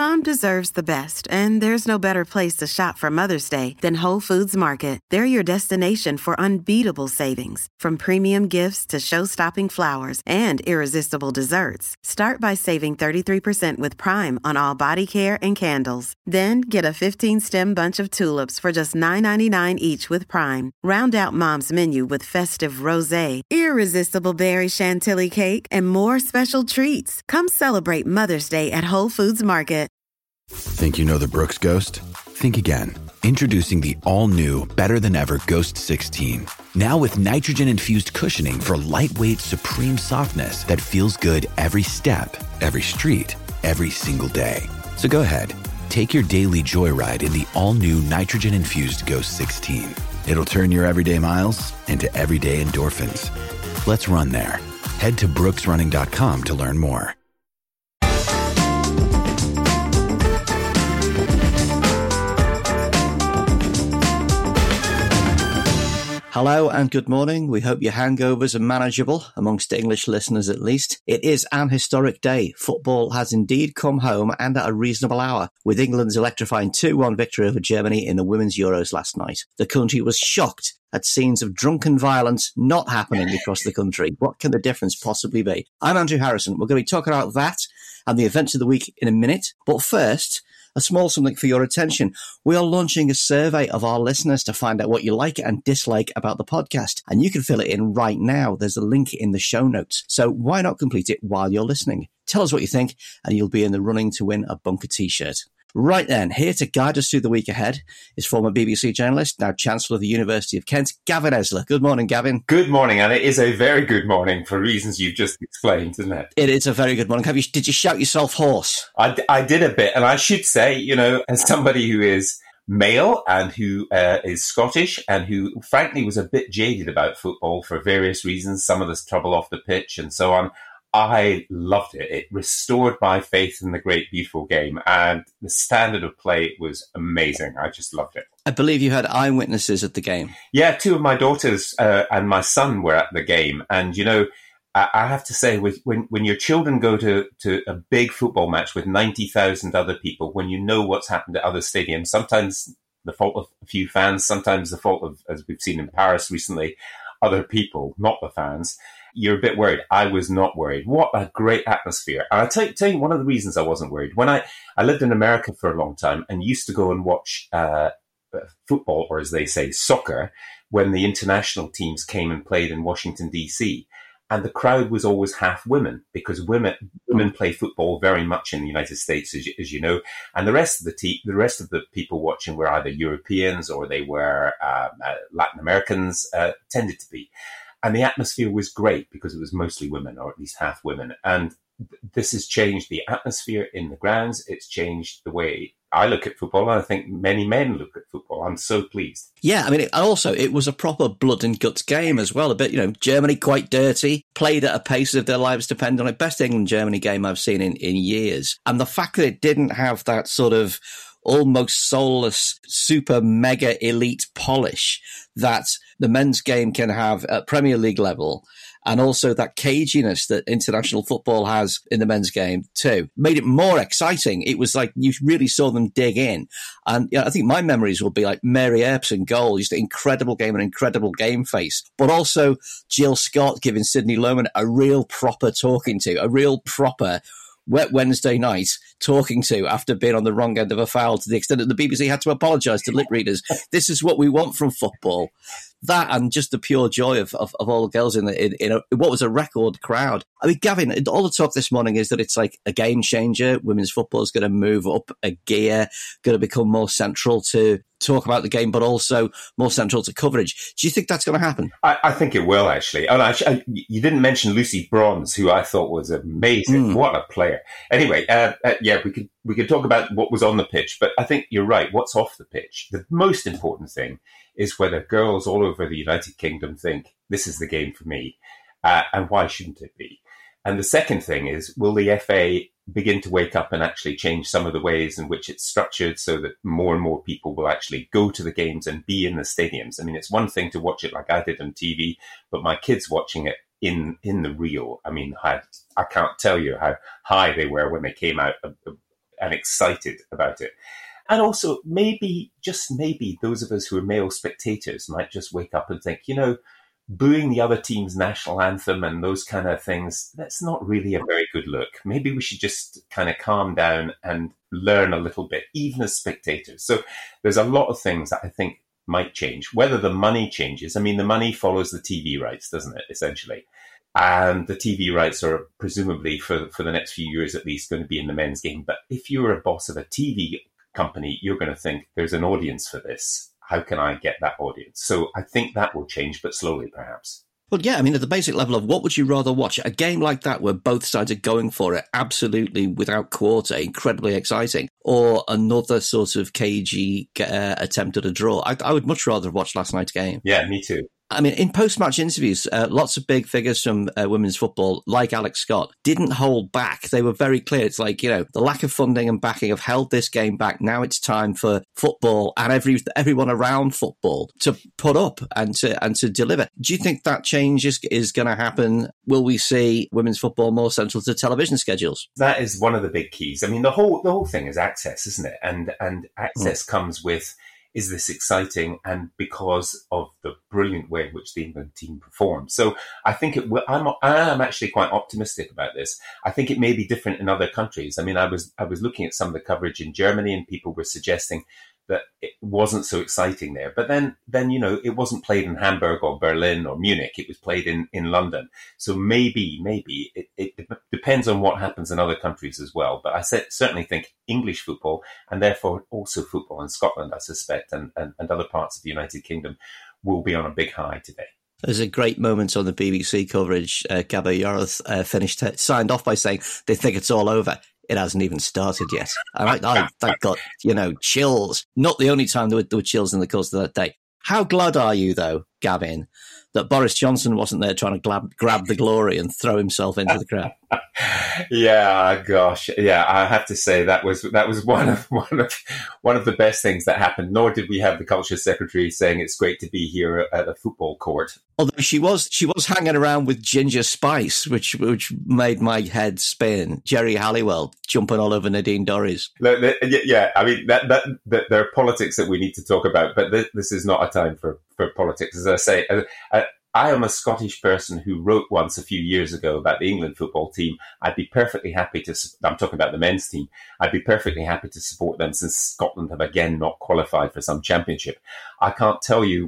Mom deserves the best, and there's no better place to shop for Mother's Day than Whole Foods Market. They're your destination for unbeatable savings, from premium gifts to show-stopping flowers and irresistible desserts. Start by saving 33% with Prime on all body care and candles. Then get a 15-stem bunch of tulips for just $9.99 each with Prime. Round out Mom's menu with festive rosé, irresistible berry chantilly cake, and more special treats. Come celebrate Mother's Day at Whole Foods Market. Think you know the Brooks Ghost? Think again. Introducing the all-new, better-than-ever Ghost 16. Now with nitrogen-infused cushioning for lightweight, supreme softness that feels good every step, every street, every single day. So go ahead, take your daily joyride in the all-new nitrogen-infused Ghost 16. It'll turn your everyday miles into everyday endorphins. Let's run there. Head to brooksrunning.com to learn more. Hello and good morning. We hope your hangovers are manageable, amongst English listeners at least. It is an historic day. Football has indeed come home, and at a reasonable hour, with England's electrifying 2-1 victory over Germany in the Women's Euros last night. The country was shocked at scenes of drunken violence not happening across the country. What can the difference possibly be? I'm Andrew Harrison. We're going to be talking about that and the events of the week in a minute. But first, a small something for your attention. We are launching a survey of our listeners to find out what you like and dislike about the podcast. And you can fill it in right now. There's a link in the show notes. So why not complete it while you're listening? Tell us what you think, and you'll be in the running to win a Bunker t-shirt. Right then, here to guide us through the week ahead is former BBC journalist, now Chancellor of the University of Kent, Gavin Esler. Good morning, Gavin. Good morning, and it is a very good morning for reasons you've just explained, isn't it? It is a very good morning. Did you shout yourself hoarse? I did a bit, and I should say, as somebody who is male and who is Scottish and who, frankly, was a bit jaded about football for various reasons, some of this trouble off the pitch and so on, I loved it. It restored my faith in the great, beautiful game, and the standard of play was amazing. I just loved it. I believe you had eyewitnesses at the game. Yeah, two of my daughters and my son were at the game. And, I have to say, when your children go to a big football match with 90,000 other people, when you know what's happened at other stadiums, sometimes the fault of a few fans, sometimes the fault of, as we've seen in Paris recently, other people, not the fans, you're a bit worried. I was not worried. What a great atmosphere. And I'll tell you one of the reasons I wasn't worried. When I lived in America for a long time and used to go and watch football, or as they say, soccer, when the international teams came and played in Washington, D.C., and the crowd was always half women, because women play football very much in the United States, as you know, and the rest of the people watching were either Europeans or they were Latin Americans, tended to be. And the atmosphere was great because it was mostly women, or at least half women. And this has changed the atmosphere in the grounds. It's changed the way I look at football, and I think many men look at football. I'm so pleased. Yeah, I mean, it was a proper blood and guts game as well. A bit, Germany quite dirty, played at a pace that their lives depend on it. Best England-Germany game I've seen in years. And the fact that it didn't have that sort of almost soulless, super mega elite polish that the men's game can have at Premier League level, and also that caginess that international football has in the men's game too, made it more exciting. It was like you really saw them dig in. And I think my memories will be like Mary Earps in goal, just an incredible game, an incredible game face. But also Jill Scott giving Sidney Lohman a real proper talking to, a real proper wet Wednesday night talking to after being on the wrong end of a foul, to the extent that the BBC had to apologise to lip readers. This is what we want from football. That and just the pure joy of all the girls in what was a record crowd. I mean, Gavin, all the talk this morning is that it's like a game changer. Women's football is going to move up a gear, going to become more central to talk about the game, but also more central to coverage. Do you think that's going to happen? I think it will, actually. And you didn't mention Lucy Bronze, who I thought was amazing. What a player. Anyway, we could talk about what was on the pitch, but I think you're right. What's off the pitch? The most important thing is whether girls all over the United Kingdom think this is the game for me, and why shouldn't it be? And the second thing is, will the FA begin to wake up and actually change some of the ways in which it's structured so that more and more people will actually go to the games and be in the stadiums? I mean, it's one thing to watch it like I did on TV, but my kids watching it in the real, I mean, I can't tell you how high they were when they came out and excited about it. And also, maybe, just maybe, those of us who are male spectators might just wake up and think, booing the other team's national anthem and those kind of things, that's not really a very good look. Maybe we should just kind of calm down and learn a little bit, even as spectators. So there's a lot of things that I think might change. Whether the money changes, I mean, the money follows the TV rights, doesn't it, essentially? And the TV rights are presumably, for the next few years at least, going to be in the men's game. But if you're a boss of a TV company, you're going to think, there's an audience for this. How can I get that audience? So I think that will change, but slowly, perhaps. Well, yeah, I mean, at the basic level of what would you rather watch? A game like that where both sides are going for it absolutely without quarter, incredibly exciting, or another sort of cagey attempt at a draw? I would much rather watch last night's game. Yeah, me too. I mean, in post-match interviews, lots of big figures from women's football, like Alex Scott, didn't hold back. They were very clear. It's like, the lack of funding and backing have held this game back. Now it's time for football and everyone around football to put up and to deliver. Do you think that change is going to happen? Will we see women's football more central to television schedules? That is one of the big keys. I mean, the whole thing is access, isn't it? And access comes with, is this exciting? And because of the brilliant way in which the England team performed. So I think it will. I am actually quite optimistic about this. I think it may be different in other countries. I mean, I was looking at some of the coverage in Germany, and people were suggesting that it wasn't so exciting there. But then it wasn't played in Hamburg or Berlin or Munich. It was played in London. So maybe it depends on what happens in other countries as well. But I certainly think English football, and therefore also football in Scotland, I suspect, and other parts of the United Kingdom, will be on a big high today. There's a great moment on the BBC coverage. Gabby Yarath signed off by saying they think it's all over. It hasn't even started yet. I got, chills. Not the only time there were chills in the course of that day. How glad are you, though, Gavin, that Boris Johnson wasn't there trying to grab the glory and throw himself into the crowd? Yeah, gosh, yeah. I have to say that was one of the best things that happened. Nor did we have the culture secretary saying it's great to be here at a football court. Although she was hanging around with Ginger Spice, which made my head spin. Jerry Halliwell jumping all over Nadine Dorries. Yeah, I mean that there are politics that we need to talk about, but this is not a time for politics. As I say, I am a Scottish person who wrote once a few years ago about the England football team. I'd be perfectly happy to, I'm talking about the men's team, I'd be perfectly happy to support them since Scotland have again not qualified for some championship. I can't tell you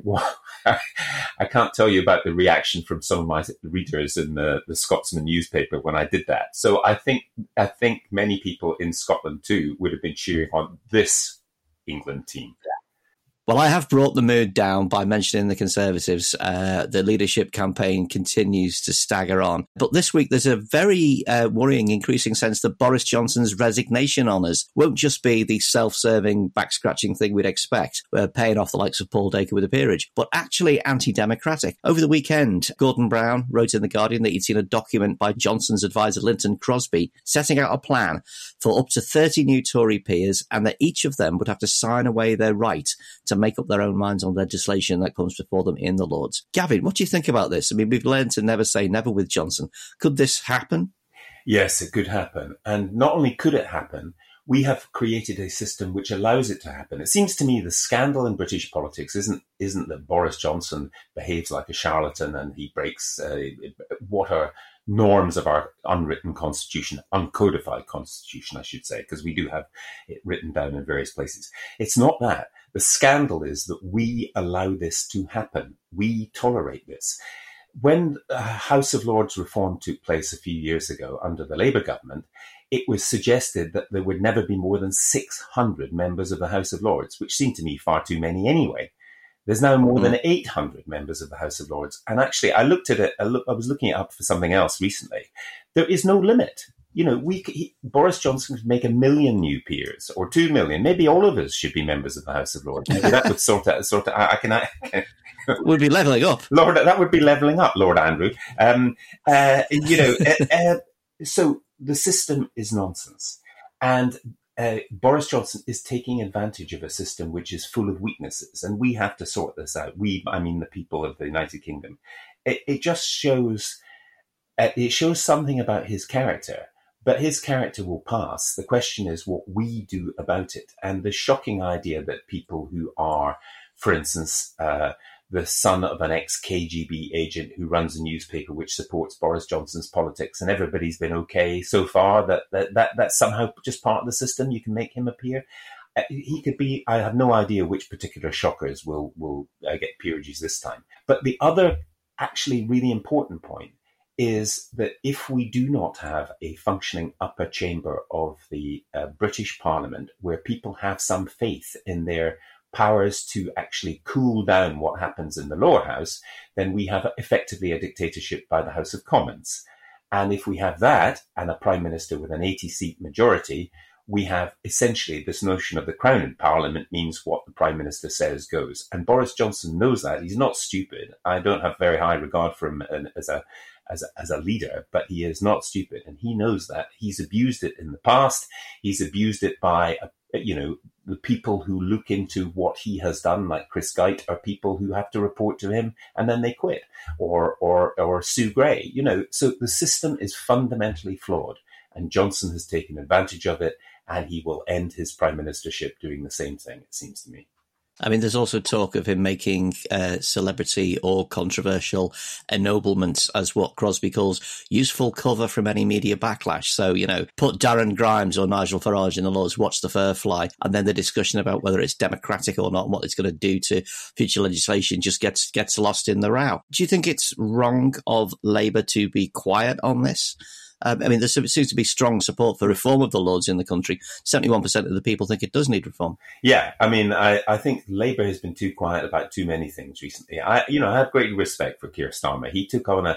about the reaction from some of my readers in the Scotsman newspaper when I did that. So I think many people in Scotland too would have been cheering on this England team. Well, I have brought the mood down by mentioning the Conservatives. The leadership campaign continues to stagger on. But this week, there's a very worrying, increasing sense that Boris Johnson's resignation honours won't just be the self-serving, back-scratching thing we'd expect, paying off the likes of Paul Dacre with a peerage, but actually anti-democratic. Over the weekend, Gordon Brown wrote in The Guardian that he'd seen a document by Johnson's advisor, Linton Crosby, setting out a plan for up to 30 new Tory peers, and that each of them would have to sign away their right to make up their own minds on legislation that comes before them in the Lords. Gavin, what do you think about this? I mean, we've learned to never say never with Johnson. Could this happen? Yes, it could happen. And not only could it happen, we have created a system which allows it to happen. It seems to me the scandal in British politics isn't that Boris Johnson behaves like a charlatan and he breaks what are norms of our unwritten constitution, uncodified constitution, I should say, because we do have it written down in various places. It's not that. The scandal is that we allow this to happen. We tolerate this. When House of Lords reform took place a few years ago under the Labour government, it was suggested that there would never be more than 600 members of the House of Lords, which seemed to me far too many anyway. There's now more than 800 members of the House of Lords. And actually, I looked at it, I was looking it up for something else recently. There is no limit. Boris Johnson could make 1 million new peers or 2 million. Maybe all of us should be members of the House of Lords. Maybe that would sort out. Would be levelling up. Lord, that would be levelling up, Lord Andrew. So the system is nonsense. And Boris Johnson is taking advantage of a system which is full of weaknesses, and we have to sort this out. I mean the people of the United Kingdom. It just shows, it shows something about his character, But his character will pass. The question is what we do about it. And the shocking idea that people who are, for instance, the son of an ex-KGB agent who runs a newspaper which supports Boris Johnson's politics, and everybody's been okay so far, that's somehow just part of the system. You can make him appear. He could be, I have no idea which particular shockers will get peerages this time. But the other actually really important point is that if we do not have a functioning upper chamber of the British Parliament where people have some faith in their powers to actually cool down what happens in the lower house, then we have effectively a dictatorship by the House of Commons. And if we have that and a prime minister with an 80-seat majority, we have essentially this notion of the crown in Parliament means what the prime minister says goes. And Boris Johnson knows that. He's not stupid. I don't have very high regard for him as a leader, but he is not stupid. And he knows that. He's abused it in the past. He's abused it by, the people who look into what he has done, like Chris Geit, are people who have to report to him and then they quit, or Sue Gray. So the system is fundamentally flawed, and Johnson has taken advantage of it, and he will end his prime ministership doing the same thing, it seems to me. I mean, there's also talk of him making celebrity or controversial ennoblements as what Crosby calls useful cover from any media backlash. So, put Darren Grimes or Nigel Farage in the Lord's Watch the Fur Fly, and then the discussion about whether it's democratic or not and what it's going to do to future legislation just gets lost in the row. Do you think it's wrong of Labour to be quiet on this? There seems to be strong support for reform of the Lords in the country. 71% of the people think it does need reform. Yeah, I think Labour has been too quiet about too many things recently. I have great respect for Keir Starmer. He took on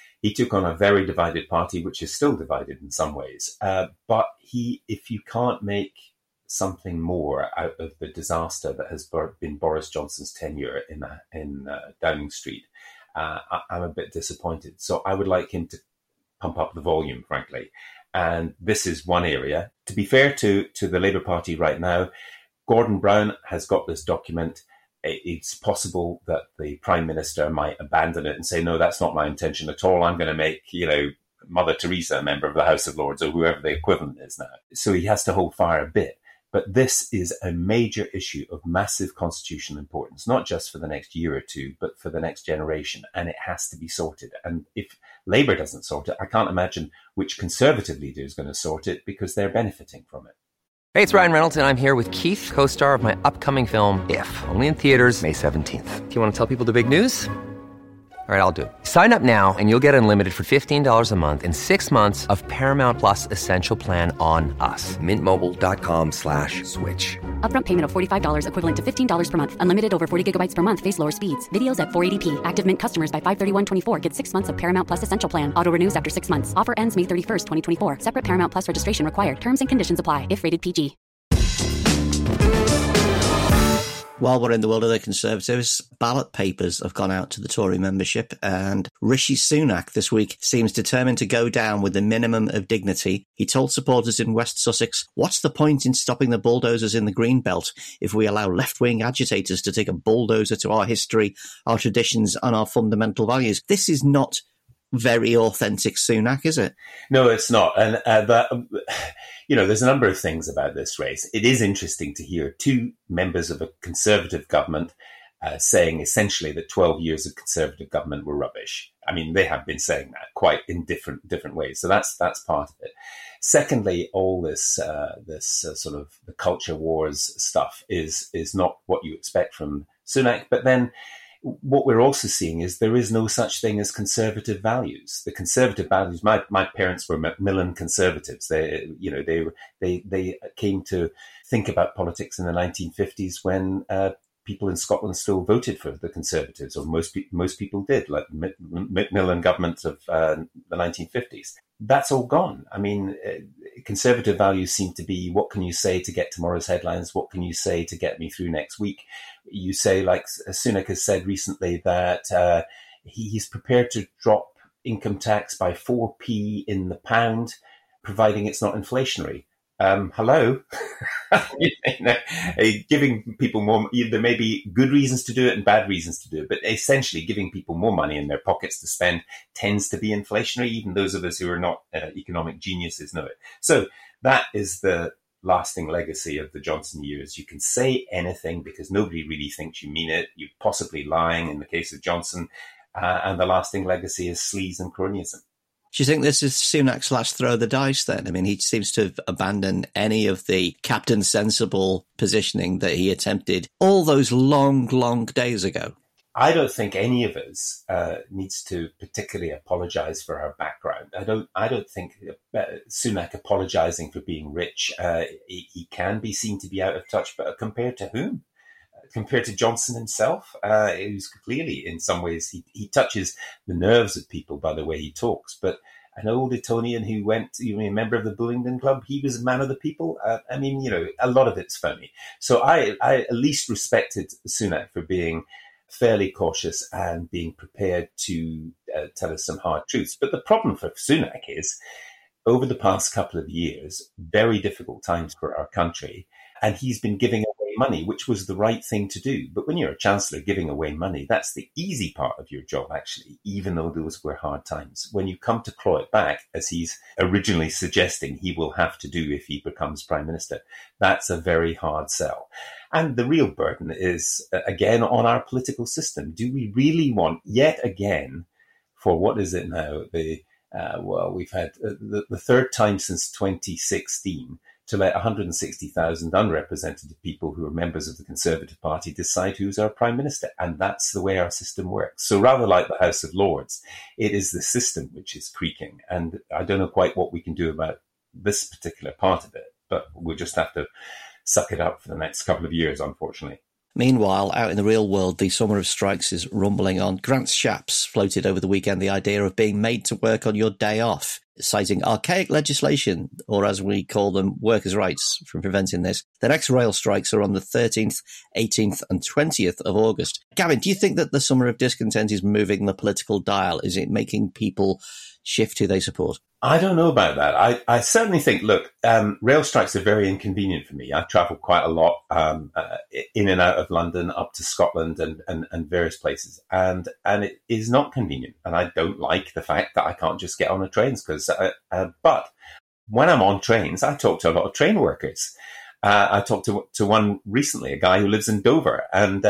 a very divided party, which is still divided in some ways. But if you can't make something more out of the disaster that has been Boris Johnson's tenure in Downing Street, I'm a bit disappointed. So I would like him to pump up the volume, frankly. And this is one area. To be fair to the Labour Party right now, Gordon Brown has got this document. It's possible that the Prime Minister might abandon it and say, no, that's not my intention at all. I'm going to make, Mother Teresa a member of the House of Lords, or whoever the equivalent is now. So he has to hold fire a bit. But this is a major issue of massive constitutional importance, not just for the next year or two, but for the next generation. And it has to be sorted. And if Labour doesn't sort it, I can't imagine which Conservative leader is going to sort it, because they're benefiting from it. Hey, it's Ryan Reynolds, and I'm here with Keith, co-star of my upcoming film, If, only in theaters May 17th. Do you want to tell people the big news? All right, I'll do it. Sign up now and you'll get unlimited for $15 a month and 6 months of Paramount Plus Essential Plan on us. MintMobile.com/switch. Upfront payment of $45 equivalent to $15 per month. Unlimited over 40 gigabytes per month. Face lower speeds. Videos at 480p. Active Mint customers by 531.24 get 6 months of Paramount Plus Essential Plan. Auto renews after 6 months. Offer ends May 31st, 2024. Separate Paramount Plus registration required. Terms and conditions apply if rated PG. While we're in the world of the Conservatives, ballot papers have gone out to the Tory membership, and Rishi Sunak this week seems determined to go down with the minimum of dignity. He told supporters in West Sussex, "What's the point in stopping the bulldozers in the green belt if we allow left-wing agitators to take a bulldozer to our history, our traditions and our fundamental values?" This is not very authentic Sunak, is it? No, it's not. And there's a number of things about this race. It is interesting to hear two members of a Conservative government saying essentially that 12 years of Conservative government were rubbish. I mean, they have been saying that quite in different ways. So that's part of it. Secondly, all this sort of the culture wars stuff is not what you expect from Sunak. But then what we're also seeing is there is no such thing as conservative values. The conservative values, my parents were Macmillan conservatives. They came to think about politics in the 1950s when people in Scotland still voted for the Conservatives, or most people did, like Macmillan government of the 1950s. That's all gone. I mean, conservative values seem to be, what can you say to get tomorrow's headlines? What can you say to get me through next week? You say, like Sunak has said recently, that he's prepared to drop income tax by 4p in the pound, providing it's not inflationary. hello, giving people more, there may be good reasons to do it and bad reasons to do it, but essentially giving people more money in their pockets to spend tends to be inflationary. Even those of us who are not economic geniuses know it. So that is the lasting legacy of the Johnson years. You can say anything because nobody really thinks you mean it. You're possibly lying in the case of Johnson. And the lasting legacy is sleaze and cronyism. Do you think this is Sunak / throw the dice then? I mean, he seems to have abandoned any of the Captain Sensible positioning that he attempted all those long, long days ago. I don't think any of us needs to particularly apologise for our background. I don't think Sunak apologising for being rich. He can be seen to be out of touch, but compared to whom? Compared to Johnson himself, who's clearly, in some ways, he touches the nerves of people by the way he talks. But an old Etonian who went, a member of the Bullingdon Club, he was a man of the people. A lot of it's phony. So I at least respected Sunak for being fairly cautious and being prepared to tell us some hard truths. But the problem for Sunak is, over the past couple of years, very difficult times for our country, and he's been giving away money, which was the right thing to do. But when you're a chancellor giving away money, that's the easy part of your job, actually, even though those were hard times. When you come to claw it back, as he's originally suggesting he will have to do if he becomes prime minister, that's a very hard sell. And the real burden is, again, on our political system. Do we really want, yet again, for what is it now? We've had the third time since 2016 to let 160,000 unrepresented people who are members of the Conservative Party decide who's our Prime Minister. And that's the way our system works. So rather like the House of Lords, it is the system which is creaking. And I don't know quite what we can do about this particular part of it, but we'll just have to suck it up for the next couple of years, unfortunately. Meanwhile, out in the real world, the summer of strikes is rumbling on. Grant Shapps floated over the weekend the idea of being made to work on your day off, citing archaic legislation, or as we call them, workers' rights, from preventing this. The next rail strikes are on the 13th, 18th and 20th of August. Gavin, do you think that the summer of discontent is moving the political dial? Is it making people shift who they support? I don't know about that. I certainly think, look, rail strikes are very inconvenient for me. I travel quite a lot in and out of London, up to Scotland and various places. And it is not convenient. And I don't like the fact that I can't just get on the trains. But when I'm on trains, I talk to a lot of train workers. I talked to one recently, a guy who lives in Dover, and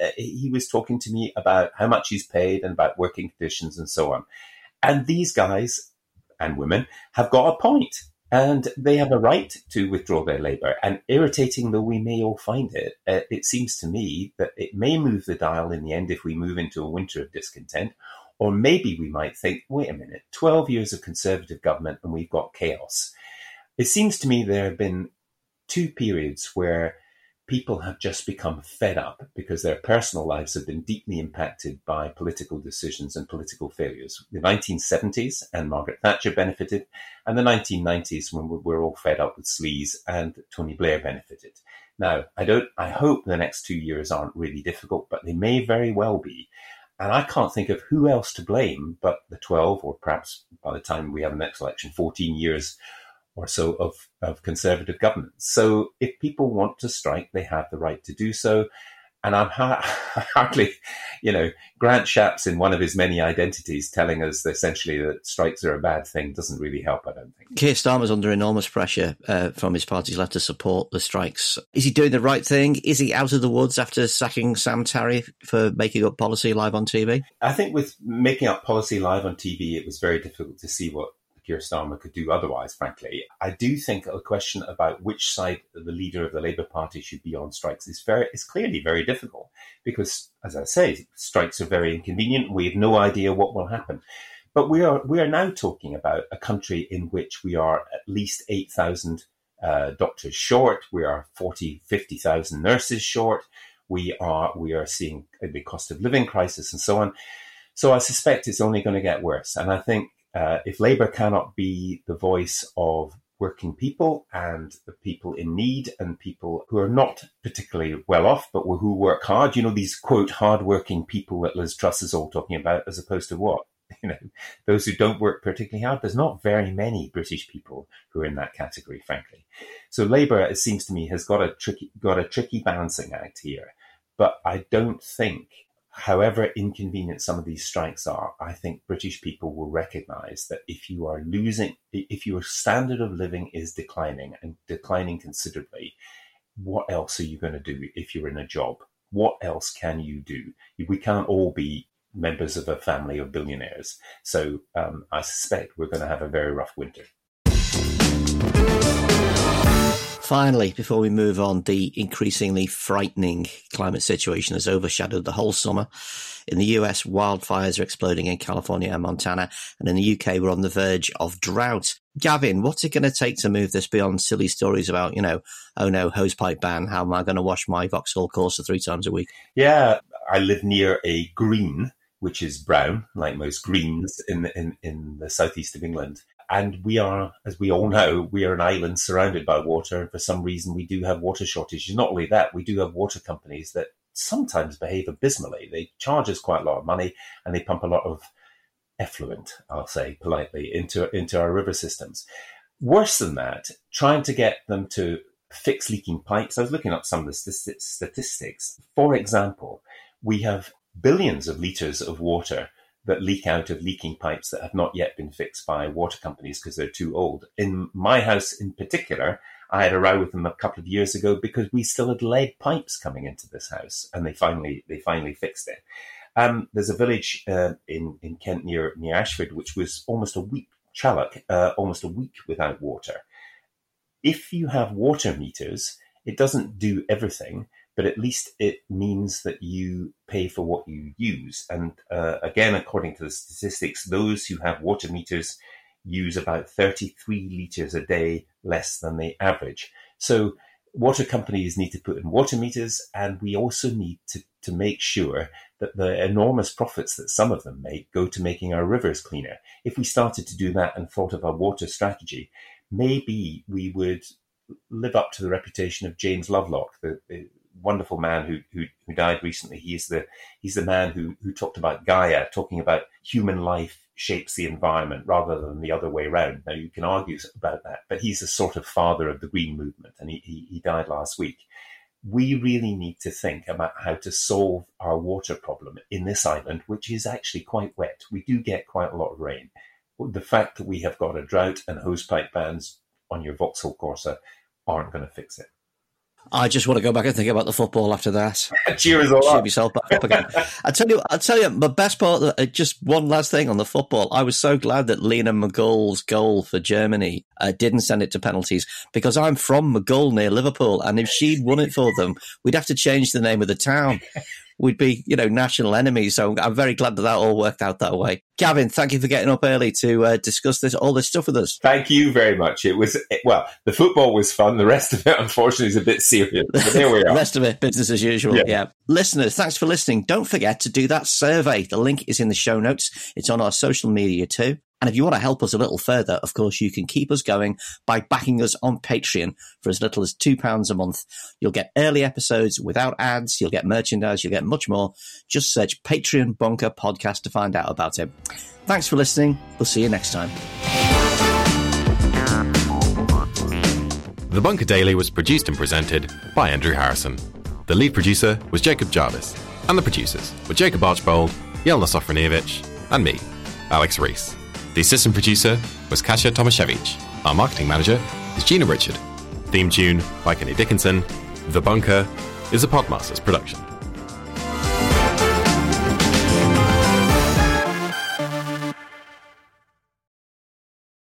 he was talking to me about how much he's paid and about working conditions and so on. And these guys and women have got a point, and they have a right to withdraw their labour. And irritating though we may all find it, it seems to me that it may move the dial in the end if we move into a winter of discontent. Or maybe we might think, wait a minute, 12 years of Conservative government and we've got chaos. It seems to me there have been two periods where people have just become fed up because their personal lives have been deeply impacted by political decisions and political failures. The 1970s, and Margaret Thatcher benefited, and the 1990s when we're all fed up with sleaze, and Tony Blair benefited. Now, I hope the next 2 years aren't really difficult, but they may very well be. And I can't think of who else to blame but the 12, or perhaps by the time we have the next election, 14 years or so of Conservative government. So if people want to strike, they have the right to do so. And I'm hardly, Grant Shapps in one of his many identities telling us essentially that strikes are a bad thing doesn't really help, I don't think. Keir Starmer's under enormous pressure from his party's left to support the strikes. Is he doing the right thing? Is he out of the woods after sacking Sam Tarry for making up policy live on TV? I think with making up policy live on TV, it was very difficult to see what Keir Starmer could do otherwise, frankly. I do think a question about which side the leader of the Labour Party should be on strikes is clearly very difficult because, as I say, strikes are very inconvenient. We have no idea what will happen. But we are now talking about a country in which we are at least 8,000 doctors short. We are 50,000 nurses short. We are seeing the cost of living crisis and so on. So I suspect it's only going to get worse. And I think if Labour cannot be the voice of working people and the people in need and people who are not particularly well off, but who work hard, these, quote, hard-working people that Liz Truss is all talking about, as opposed to what? those who don't work particularly hard. There's not very many British people who are in that category, frankly. So Labour, it seems to me, has got a tricky balancing act here. But I don't think, however inconvenient some of these strikes are, I think British people will recognise that if your standard of living is declining and declining considerably, what else are you going to do if you're in a job? What else can you do? We can't all be members of a family of billionaires. So I suspect we're going to have a very rough winter. Finally, before we move on, the increasingly frightening climate situation has overshadowed the whole summer. In the US, wildfires are exploding in California and Montana, and in the UK, we're on the verge of drought. Gavin, what's it going to take to move this beyond silly stories about, oh no, hosepipe ban, how am I going to wash my Vauxhall Corsa 3 times a week? Yeah, I live near a green, which is brown, like most greens in the southeast of England. And we are, as we all know, we are an island surrounded by water. And for some reason, we do have water shortages. Not only that, we do have water companies that sometimes behave abysmally. They charge us quite a lot of money and they pump a lot of effluent, I'll say politely, into our river systems. Worse than that, trying to get them to fix leaking pipes. I was looking up some of the statistics. For example, we have billions of litres of water that leak out of leaking pipes that have not yet been fixed by water companies because they're too old. In my house in particular, I had a row with them a couple of years ago because we still had lead pipes coming into this house, and they finally fixed it. There's a village in Kent near Ashford, which was almost a week, Challock, almost a week without water. If you have water meters, it doesn't do everything, but at least it means that you pay for what you use. And again, according to the statistics, those who have water meters use about 33 litres a day less than the average. So water companies need to put in water meters, and we also need to make sure that the enormous profits that some of them make go to making our rivers cleaner. If we started to do that and thought of a water strategy, maybe we would live up to the reputation of James Lovelock, the wonderful man who died recently. He's the man who talked about Gaia, talking about human life shapes the environment rather than the other way around. Now, you can argue about that, but he's a sort of father of the green movement, and he died last week. We really need to think about how to solve our water problem in this island, which is actually quite wet. We do get quite a lot of rain. The fact that we have got a drought and hosepipe bans on your Vauxhall Corsa aren't going to fix it. I just want to go back and think about the football after that. Cheers all up. Cheer yourself back up again. I'll tell you, the best part, just one last thing on the football. I was so glad that Lena McGull's goal for Germany didn't send it to penalties, because I'm from McGull near Liverpool, and if she'd won it for them, we'd have to change the name of the town. We'd be, national enemies. So I'm very glad that all worked out that way. Gavin, thank you for getting up early to discuss all this stuff with us. Thank you very much. The football was fun. The rest of it, unfortunately, is a bit serious. But there we are. The rest of it, business as usual. Yeah. Listeners, thanks for listening. Don't forget to do that survey. The link is in the show notes. It's on our social media too. And if you want to help us a little further, of course, you can keep us going by backing us on Patreon for as little as £2 a month. You'll get early episodes without ads. You'll get merchandise. You'll get much more. Just search Patreon Bunker Podcast to find out about it. Thanks for listening. We'll see you next time. The Bunker Daily was produced and presented by Andrew Harrison. The lead producer was Jacob Jarvis. And the producers were Jacob Archbold, Jelena Sofronievich, and me, Alex Rees. The assistant producer was Kasia Tomaszewicz. Our marketing manager is Gina Richard. Theme tune by Kenny Dickinson. The Bunker is a Podmasters production.